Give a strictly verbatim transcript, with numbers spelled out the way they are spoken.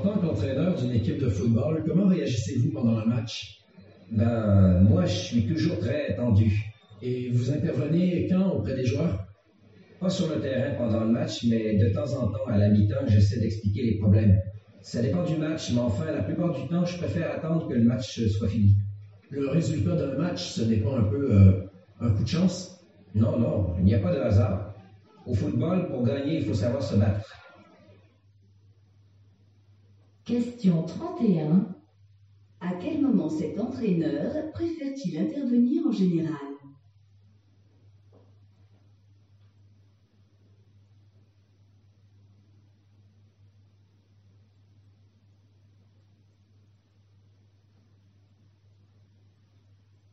tant qu'entraîneur d'une équipe de football, comment réagissez-vous pendant un match? Ben, moi, je suis toujours très tendu. Et vous intervenez quand auprès des joueurs? Pas sur le terrain pendant le match, mais de temps en temps, à la mi-temps, j'essaie d'expliquer les problèmes. Ça dépend du match, mais enfin, la plupart du temps, je préfère attendre que le match soit fini. Le résultat d'un match, ce n'est pas un peu euh, un coup de chance? Non, non, il n'y a pas de hasard. Au football, pour gagner, il faut savoir se battre. Question trente et un. À quel moment cet entraîneur préfère-t-il intervenir en général?